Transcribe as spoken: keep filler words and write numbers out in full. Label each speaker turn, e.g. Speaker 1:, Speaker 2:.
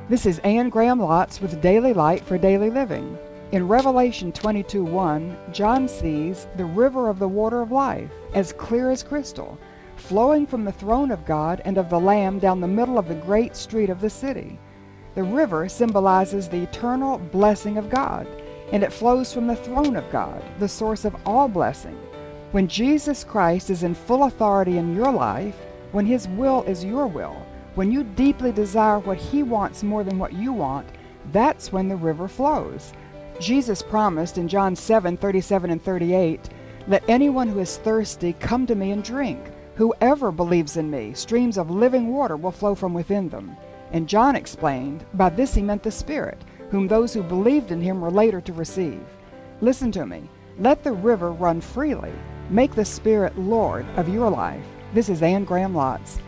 Speaker 1: This is Anne Graham Lotz with Daily Light for Daily Living. In Revelation twenty-two one, John sees the river of the water of life, as clear as crystal, flowing from the throne of God and of the Lamb down the middle of the great street of the city. The river symbolizes the eternal blessing of God, and it flows from the throne of God, the source of all blessing. When Jesus Christ is in full authority in your life, when His will is your will, when you deeply desire what He wants more than what you want, that's when the river flows. Jesus promised in John seven thirty-seven and thirty-eight, "Let anyone who is thirsty come to me and drink. Whoever believes in me, streams of living water will flow from within them." And John explained, by this he meant the Spirit, whom those who believed in Him were later to receive. Listen to me. Let the river run freely. Make the Spirit Lord of your life. This is Anne Graham Lotz.